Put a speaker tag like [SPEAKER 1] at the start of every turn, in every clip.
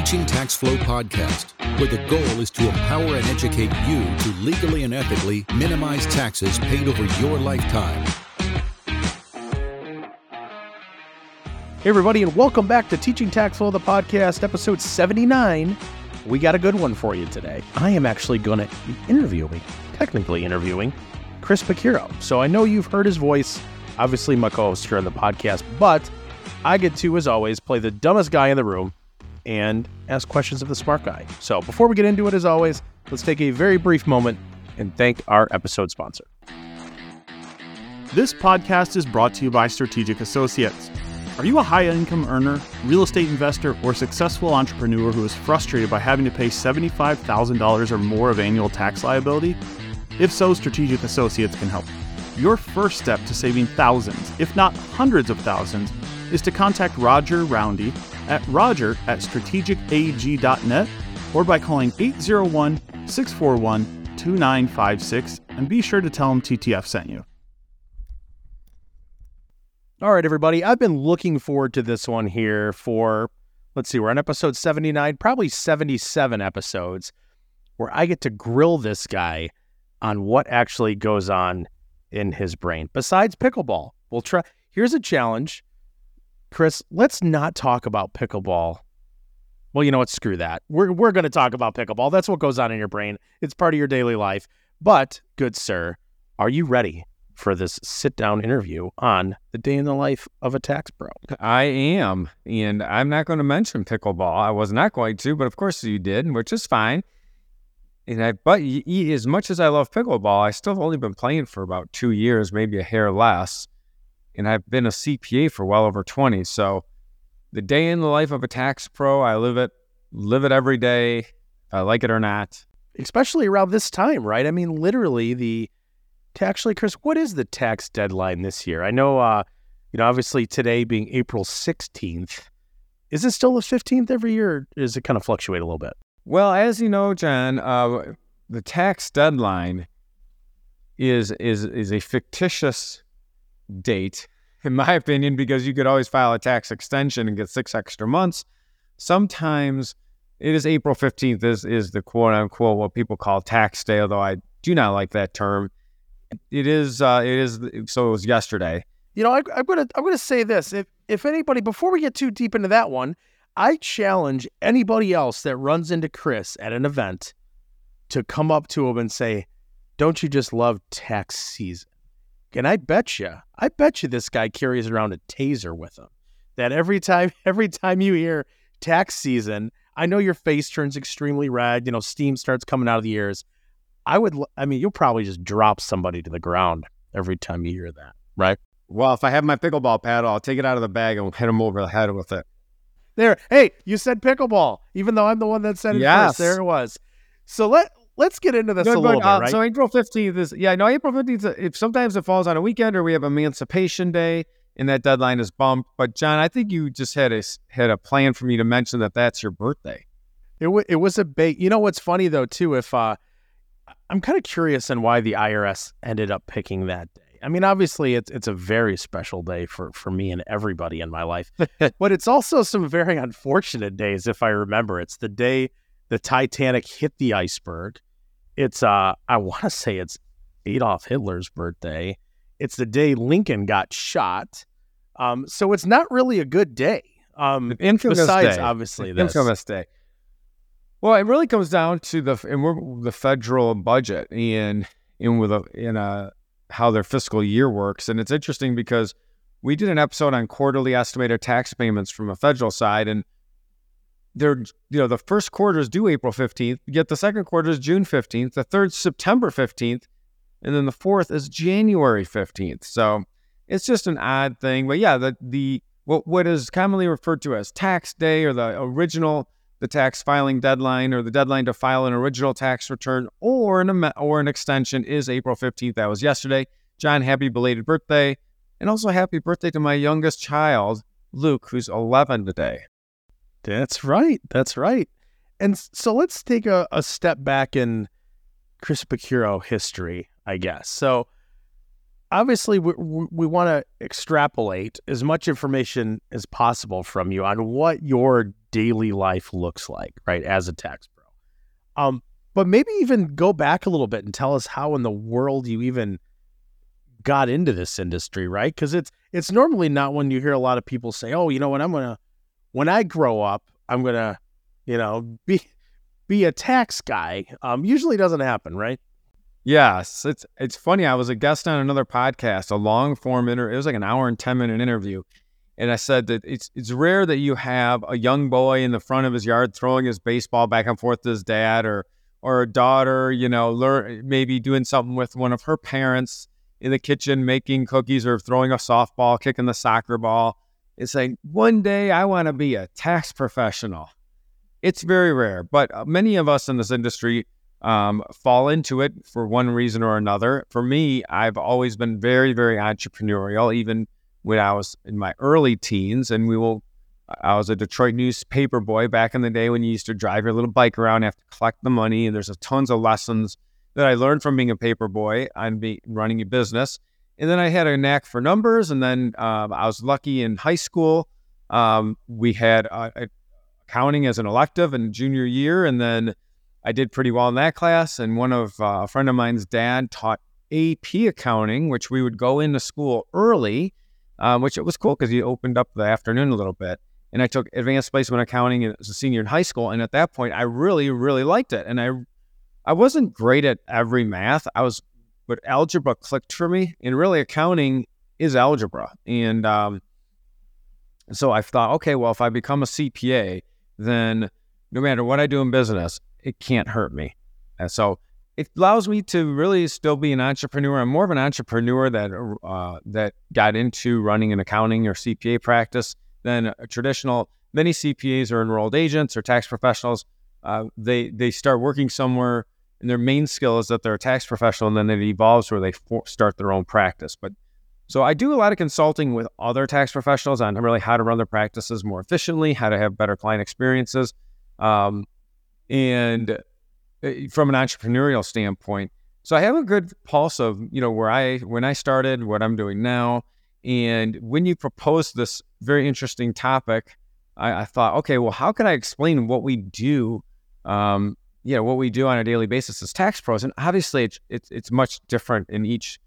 [SPEAKER 1] Teaching Tax Flow podcast, where the goal is to empower and educate you to legally and ethically minimize taxes paid over your lifetime.
[SPEAKER 2] Hey everybody, and welcome back to Teaching Tax Flow, the podcast, episode 79. We got a good one for you today. I am actually going to be technically interviewing, Chris Picciurro. So I know you've heard his voice, obviously my co-host here on the podcast, but I get to, as always, play the dumbest guy in the room and ask questions of the smart guy. So before we get into it, as always, let's take a very brief moment and thank our episode sponsor.
[SPEAKER 3] This podcast is brought to you by Strategic Associates. Are you a high-income earner, real estate investor, or successful entrepreneur who is frustrated by having to pay $75,000 or more of annual tax liability? If so, Strategic Associates can help. Your first step to saving thousands, if not hundreds of thousands, is to contact Roger Roundy at roger@strategicag.net or by calling 801-641-2956 and be sure to tell him TTF sent you.
[SPEAKER 2] All right, everybody, I've been looking forward to this one here for, we're on episode 79, probably 77 episodes, where I get to grill this guy on what actually goes on in his brain. Besides pickleball, here's a challenge. Chris, let's not talk about pickleball. Well, you know what? Screw that. We're going to talk about pickleball. That's what goes on in your brain. It's part of your daily life. But, good sir, are you ready for this sit-down interview on the day in the life of a tax pro?
[SPEAKER 4] I am, and I'm not going to mention pickleball. I was not going to, but of course you did, which is fine. But as much as I love pickleball, I still have only been playing for about 2 years, maybe a hair less, and I've been a CPA for well over 20. So the day in the life of a tax pro, I live it every day, if I like it or not.
[SPEAKER 2] Especially around this time, right? I mean, literally actually, Chris, what is the tax deadline this year? I know, obviously today being April 16th, is it still the 15th every year, or does it kind of fluctuate a little bit?
[SPEAKER 4] Well, as you know, John, the tax deadline is a fictitious date, in my opinion, because you could always file a tax extension and get 6 extra months. Sometimes it is April 15th is the quote-unquote what people call tax day, although I do not like that term. It is, so it was yesterday.
[SPEAKER 2] You know, I'm gonna say this. If anybody, before we get too deep into that one, I challenge anybody else that runs into Chris at an event to come up to him and say, "Don't you just love tax season?" And I bet you this guy carries around a taser with him. That every time you hear tax season, I know your face turns extremely red. Steam starts coming out of the ears. You'll probably just drop somebody to the ground every time you hear that, right?
[SPEAKER 4] Well, if I have my pickleball paddle, I'll take it out of the bag and hit him over the head with it.
[SPEAKER 2] There. Hey, you said pickleball, even though I'm the one that said it first. There it was. So let's get into this a little bit, right?
[SPEAKER 4] So April 15th April 15th, if sometimes it falls on a weekend or we have Emancipation Day and that deadline is bumped. But John, I think you just had a plan for me to mention that that's your birthday.
[SPEAKER 2] It was a big, what's funny though, too, if I'm kind of curious on why the IRS ended up picking that day. I mean, obviously it's a very special day for me and everybody in my life, but it's also some very unfortunate days. If I remember, it's the day the Titanic hit the iceberg. It's, I want to say it's Adolf Hitler's birthday. It's the day Lincoln got shot. So it's not really a good day. Besides, obviously, this.
[SPEAKER 4] Infamous day. Well, it really comes down to the federal budget and how their fiscal year works. And it's interesting because we did an episode on quarterly estimated tax payments from a federal side, and the first quarter is due April 15th, yet the second quarter is June 15th, the third September 15th, and then the fourth is January 15th. So it's just an odd thing. But yeah, what is commonly referred to as tax day, or the tax filing deadline, or the deadline to file an original tax return or an extension, is April 15th. That was yesterday. John, happy belated birthday. And also happy birthday to my youngest child, Luke, who's 11 today.
[SPEAKER 2] That's right. And so let's take a step back in Chris Picciurro history, I guess. So obviously we want to extrapolate as much information as possible from you on what your daily life looks like, right, as a tax pro. But maybe even go back a little bit and tell us how in the world you even got into this industry, right? Because it's normally not when you hear a lot of people say, oh, you know what, when I grow up, I'm gonna, be a tax guy. Usually doesn't happen, right?
[SPEAKER 4] Yes, it's funny. I was a guest on another podcast, a long form interview. It was like an hour and 10-minute interview, and I said that it's rare that you have a young boy in the front of his yard throwing his baseball back and forth to his dad, or a daughter, maybe doing something with one of her parents in the kitchen, making cookies or throwing a softball, kicking the soccer ball. It's like, one day I want to be a tax professional. It's very rare, but many of us in this industry fall into it for one reason or another. For me, I've always been very, very entrepreneurial, even when I was in my early teens. And I was a Detroit newspaper boy back in the day when you used to drive your little bike around, have to collect the money. And there's tons of lessons that I learned from being a paper boy on running a business. And then I had a knack for numbers. And then I was lucky in high school. We had accounting as an elective in junior year. And then I did pretty well in that class. And a friend of mine's dad taught AP accounting, which we would go into school early, which it was cool because he opened up the afternoon a little bit. And I took advanced placement accounting as a senior in high school. And at that point, I really, really liked it. And I wasn't great at every math. But algebra clicked for me. And really, accounting is algebra. And so I thought, okay, well, if I become a CPA, then no matter what I do in business, it can't hurt me. And so it allows me to really still be an entrepreneur. I'm more of an entrepreneur that got into running an accounting or CPA practice than a traditional. Many CPAs are enrolled agents or tax professionals. They start working somewhere, and their main skill is that they're a tax professional, and then it evolves where they start their own practice. So I do a lot of consulting with other tax professionals on really how to run their practices more efficiently, how to have better client experiences. And from an entrepreneurial standpoint, so I have a good pulse of, when I started, what I'm doing now. And when you proposed this very interesting topic, I thought, okay, well, how can I explain what we do? What we do on a daily basis as tax pros. And obviously it's much different in each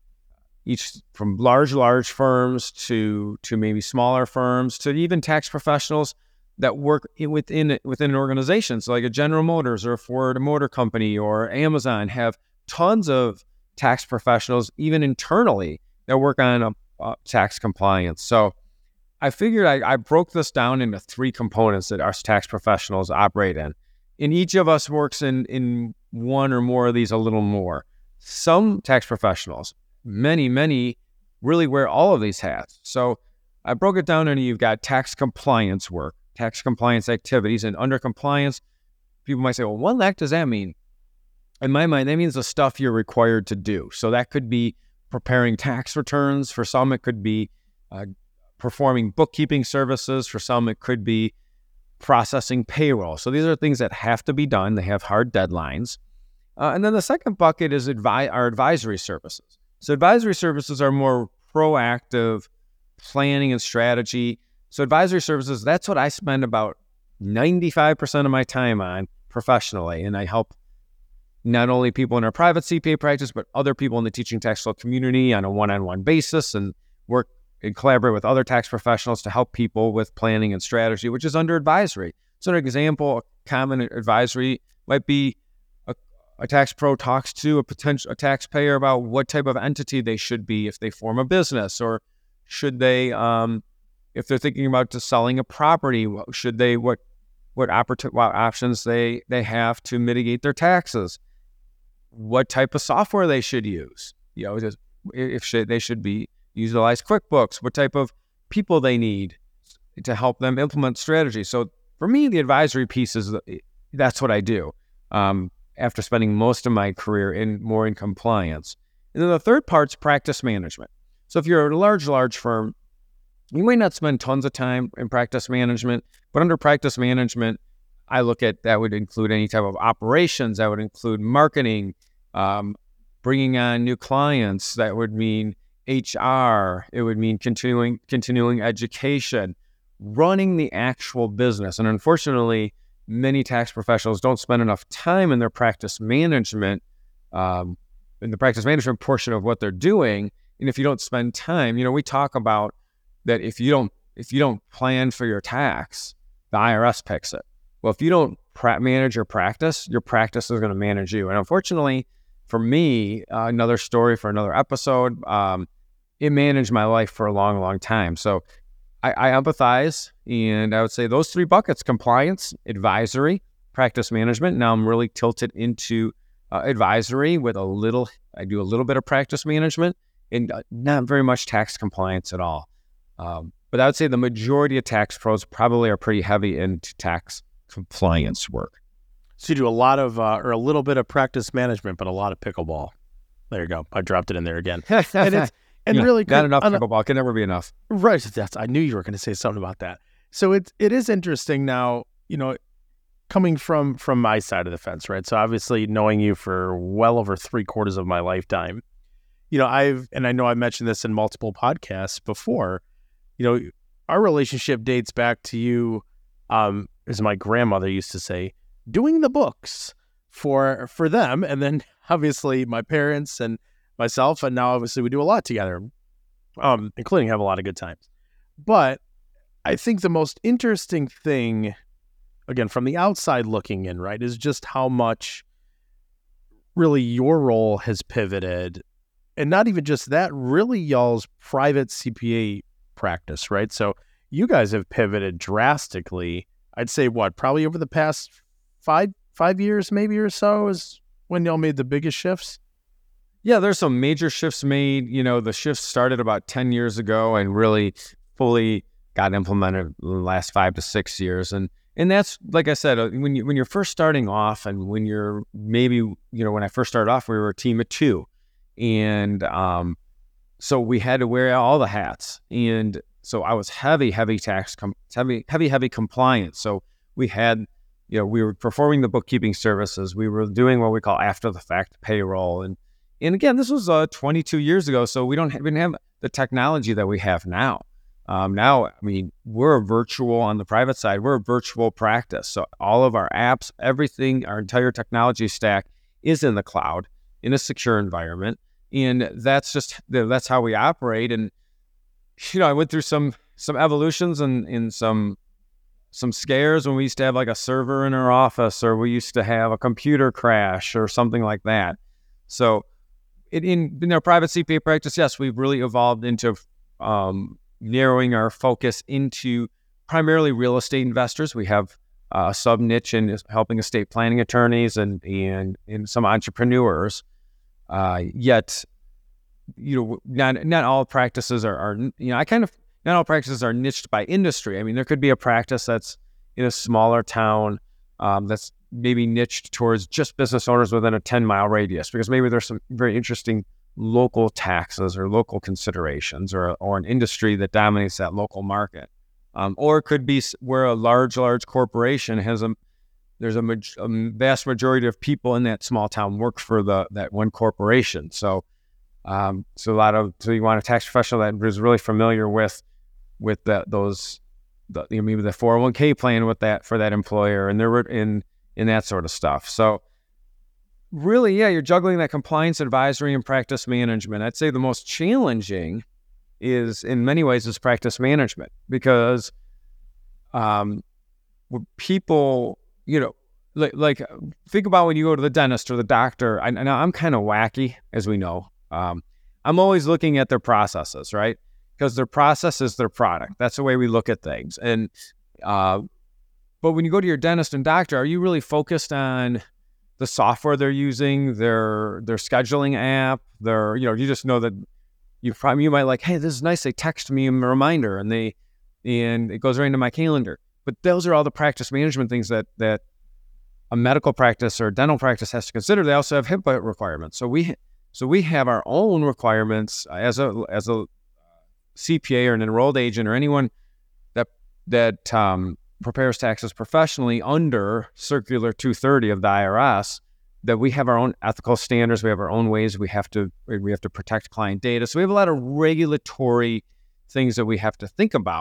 [SPEAKER 4] from large firms to maybe smaller firms to even tax professionals that work within an organization. So like a General Motors or a Ford Motor Company or Amazon have tons of tax professionals, even internally, that work on tax compliance. So I figured I broke this down into 3 components that us tax professionals operate in. And each of us works in one or more of these a little more. Some tax professionals, many really wear all of these hats. So I broke it down into, you've got tax compliance work, tax compliance activities, and under compliance, people might say, well, what the heck does that mean? In my mind, that means the stuff you're required to do. So that could be preparing tax returns. For some, it could be performing bookkeeping services. For some, it could be processing payroll. So these are things that have to be done. They have hard deadlines. And then the second bucket is our advisory services. So advisory services are more proactive planning and strategy. So advisory services, that's what I spend about 95% of my time on professionally. And I help not only people in our private CPA practice, but other people in the teaching tax law community on a one-on-one basis, and work and collaborate with other tax professionals to help people with planning and strategy, which is under advisory. So an example, a common advisory might be a tax pro talks to a taxpayer about what type of entity they should be if they form a business, or should they, if they're thinking about just selling a property, should they, what options they have to mitigate their taxes, what type of software they should use, they should utilize QuickBooks, what type of people they need to help them implement strategy. So for me, the advisory piece that's what I do. After spending most of my career in compliance. And then the third part's practice management. So if you're a large firm, you might not spend tons of time in practice management, but under practice management, I look at that would include any type of operations, that would include marketing, bringing on new clients, that would mean HR, it would mean continuing education. running the actual business. And unfortunately, many tax professionals don't spend enough time in their practice management, in the practice management portion of what they're doing. And if you don't spend time, we talk about that if you don't plan for your tax, the IRS picks it. Well, if you don't manage your practice is going to manage you. And unfortunately, for me, another story for another episode, it managed my life for a long, long time. So I empathize, and I would say those three buckets: compliance, advisory, practice management. Now I'm really tilted into advisory with I do a little bit of practice management and not very much tax compliance at all. But I would say the majority of tax pros probably are pretty heavy into tax compliance work.
[SPEAKER 2] So you do a lot of, or a little bit of practice management, but a lot of pickleball. There you go. I dropped it in there again. And really,
[SPEAKER 4] not enough pickleball can never be enough.
[SPEAKER 2] Right. I knew you were going to say something about that. So it is interesting now, coming from my side of the fence, right? So obviously knowing you for well over 3/4 of my lifetime, I know I mentioned this in multiple podcasts before, our relationship dates back to you, as my grandmother used to say, doing the books for them. And then obviously my parents and myself, and now obviously we do a lot together, including have a lot of good times. But I think the most interesting thing, again, from the outside looking in, right, is just how much really your role has pivoted. And not even just that, really y'all's private CPA practice, right? So you guys have pivoted drastically. I'd say probably over the past five years maybe or so is when y'all made the biggest shifts?
[SPEAKER 4] Yeah, there's some major shifts made. The shifts started about 10 years ago and really fully got implemented in the last 5 to 6 years. And that's, like I said, when you're first starting off, and when you're maybe, when I first started off, we were a team of 2. And so we had to wear all the hats. And so I was heavy tax, heavy compliance. So we had, we were performing the bookkeeping services. We were doing what we call after the fact payroll. And again, this was 22 years ago, so we didn't have the technology that we have now. Now, we're a virtual on the private side. We're a virtual practice. So all of our apps, everything, our entire technology stack is in the cloud, in a secure environment. And that's how we operate. And, I went through some evolutions and some scares when we used to have like a server in our office, or we used to have a computer crash or something like that. So in our private CPA practice, yes, we've really evolved into narrowing our focus into primarily real estate investors. We have a sub niche in helping estate planning attorneys and some entrepreneurs. Yet, not all practices are not all practices are niched by industry. There could be a practice that's in a smaller town that's maybe niched towards just business owners within a 10-mile radius, because maybe there's some very interesting local taxes or local considerations or an industry that dominates that local market. Or it could be where a large corporation there's a vast majority of people in that small town work for that one corporation. So you want a tax professional that is really familiar with maybe the 401k plan with that for that employer, and they're in that sort of stuff. So really, yeah, you're juggling that compliance, advisory, and practice management. I'd say the most challenging in many ways is practice management, because people, like think about when you go to the dentist or the doctor. I'm kind of wacky, as we know. I'm always looking at their processes, right? Because their process is their product. That's the way we look at things. And but when you go to your dentist and doctor, are you really focused on the software they're using, their scheduling app, you just know that you might like, hey, this is nice. They text me a reminder and it goes right into my calendar. But those are all the practice management things that a medical practice or dental practice has to consider. They also have HIPAA requirements. So we have our own requirements as a CPA or an enrolled agent or anyone that prepares taxes professionally under Circular 230 of the IRS, that we have our own ethical standards. We have our own ways we have to protect client data. So we have a lot of regulatory things that we have to think about.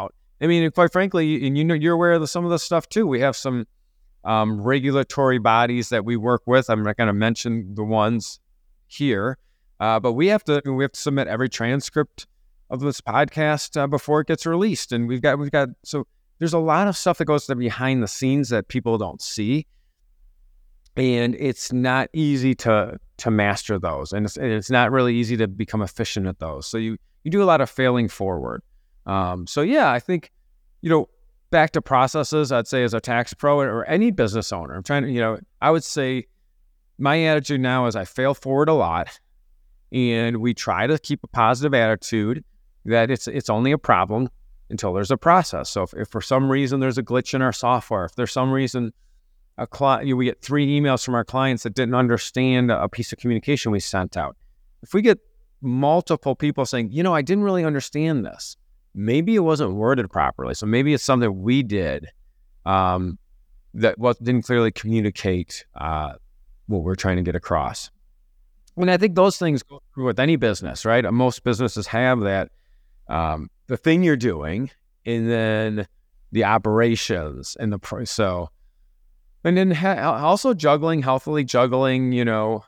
[SPEAKER 4] I mean, quite frankly, and you're aware of some of the stuff too. We have some regulatory bodies that we work with. I'm not going to mention the ones here, but we have to submit every transcript of this podcast before it gets released, and we've got so there's a lot of stuff that goes behind the scenes that people don't see, and it's not easy to master those, and it's not really easy to become efficient at those. So you do a lot of failing forward. So yeah, I think, back to processes, I'd say as a tax pro or any business owner, I'm trying to, I would say my attitude now is I fail forward a lot, and we try to keep a positive attitude that it's only a problem until there's a process. So if for some reason there's a glitch in our software, if there's some reason we get 3 emails from our clients that didn't understand a piece of communication we sent out. If we get multiple people saying, I didn't really understand this, maybe it wasn't worded properly. So maybe it's something we did that didn't clearly communicate what we're trying to get across. And I think those things go through with any business, right? Most businesses have that, the thing you're doing, and then the operations and and then also healthily juggling,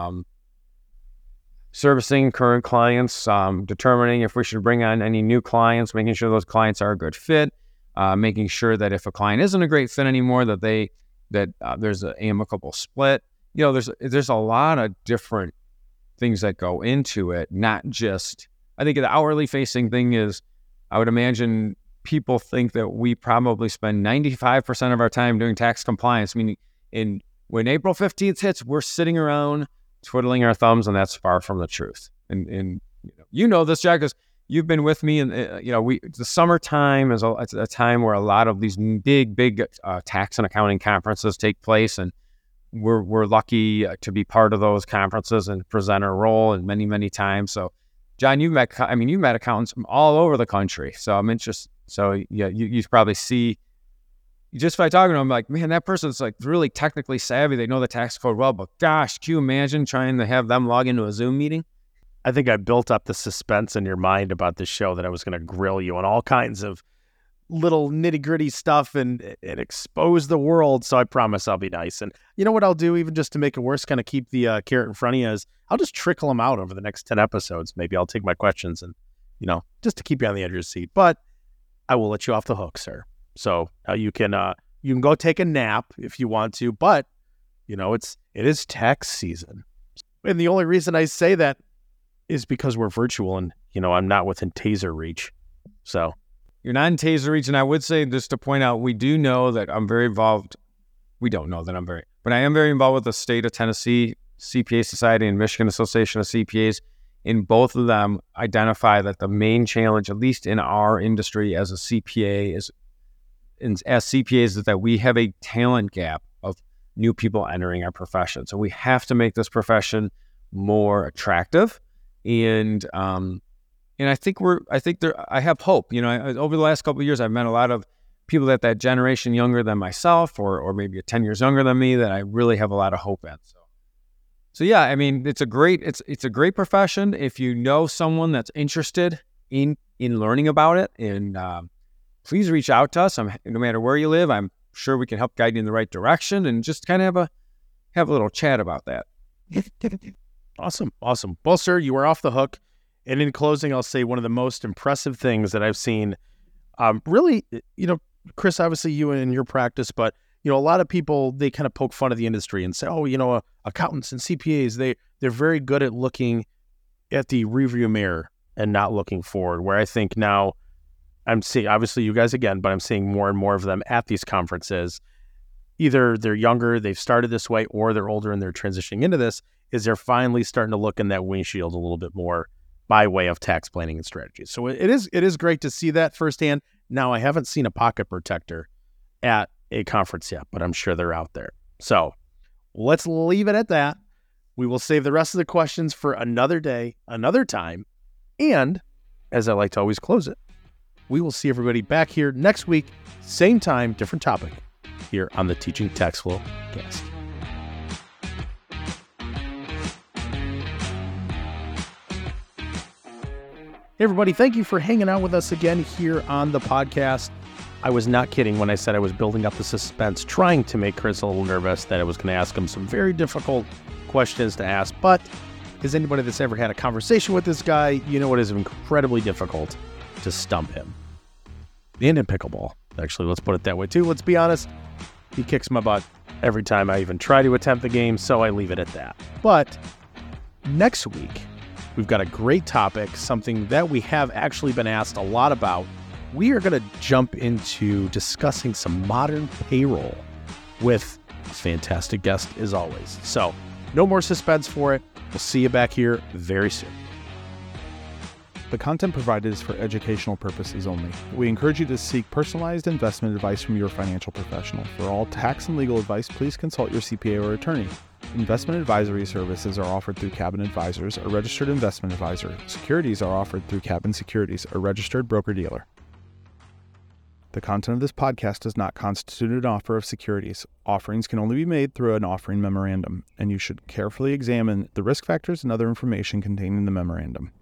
[SPEAKER 4] servicing current clients, determining if we should bring on any new clients, making sure those clients are a good fit, making sure that if a client isn't a great fit anymore, that there's an amicable split. There's a lot of different things that go into it, not just, I think the hourly facing thing is, I would imagine people think that we probably spend 95% of our time doing tax compliance, meaning when April 15th hits, we're sitting around twiddling our thumbs, and that's far from the truth. And this, Jack, because you've been with me, and the summertime is a time where a lot of these big tax and accounting conferences take place, and we're lucky to be part of those conferences and present our role and many times. So, John, you've met accountants from all over the country. So I'm interested. So yeah, you probably see, just by talking to them, like, man, that person's like really technically savvy. They know the tax code well, but gosh, can you imagine trying to have them log into a Zoom meeting?
[SPEAKER 2] I think I built up the suspense in your mind about this show that I was going to grill you on all kinds of little nitty-gritty stuff and expose the world. So I promise I'll be nice. And you know what I'll do, even just to make it worse, kind of keep the carrot in front of you, is I'll just trickle them out over the next 10 episodes. Maybe I'll take my questions and, just to keep you on the edge of your seat. But I will let you off the hook, sir. So you can go take a nap if you want to, but it is tax season. And the only reason I say that is because we're virtual and, I'm not within taser reach. So
[SPEAKER 4] you're not in taser reach. And I would say, just to point out, we do know that I'm very involved. We don't know that but I am very involved with the state of Tennessee CPA Society and Michigan Association of CPAs. In both of them identify that the main challenge, at least in our industry as a CPA, as CPAs, is that we have a talent gap of new people entering our profession. So we have to make this profession more attractive. And I think I have hope. Over the last couple of years, I've met a lot of people that generation younger than myself, or maybe 10 years younger than me, that I really have a lot of hope in. So yeah, I mean, it's a great profession. If you know someone that's interested in learning about it, and please reach out to us. No matter where you live, I'm sure we can help guide you in the right direction, and just kind of have a little chat about that.
[SPEAKER 2] Awesome. Well, sir, you are off the hook. And in closing, I'll say one of the most impressive things that I've seen, really, Chris, obviously you in your practice, but a lot of people, they kind of poke fun of the industry and say, accountants and CPAs, they're very good at looking at the rearview mirror and not looking forward, where I think now I'm seeing, obviously you guys again, but I'm seeing more and more of them at these conferences. Either they're younger, they've started this way, or they're older and they're transitioning into this, is they're finally starting to look in that windshield a little bit more by way of tax planning and strategies. So it is great to see that firsthand. Now, I haven't seen a pocket protector at a conference yet, but I'm sure they're out there. So let's leave it at that. We will save the rest of the questions for another day, another time. And as I like to always close it, we will see everybody back here next week, same time, different topic, here on the Teaching Tax Flow Cast. Hey, everybody, thank you for hanging out with us again here on the podcast. I was not kidding when I said I was building up the suspense, trying to make Chris a little nervous that I was going to ask him some very difficult questions to ask. But as anybody that's ever had a conversation with this guy, you know it is incredibly difficult to stump him. And in pickleball. Actually, let's put it that way, too. Let's be honest. He kicks my butt every time I even try to attempt the game, so I leave it at that. But next week, we've got a great topic, something that we have actually been asked a lot about. We are going to jump into discussing some modern payroll with a fantastic guest as always. So no more suspense for it. We'll see you back here very soon.
[SPEAKER 3] The content provided is for educational purposes only. We encourage you to seek personalized investment advice from your financial professional. For all tax and legal advice, please consult your CPA or attorney. Investment advisory services are offered through Cabin Advisors, a registered investment advisor. Securities are offered through Cabin Securities, a registered broker-dealer. The content of this podcast does not constitute an offer of securities. Offerings can only be made through an offering memorandum, and you should carefully examine the risk factors and other information contained in the memorandum.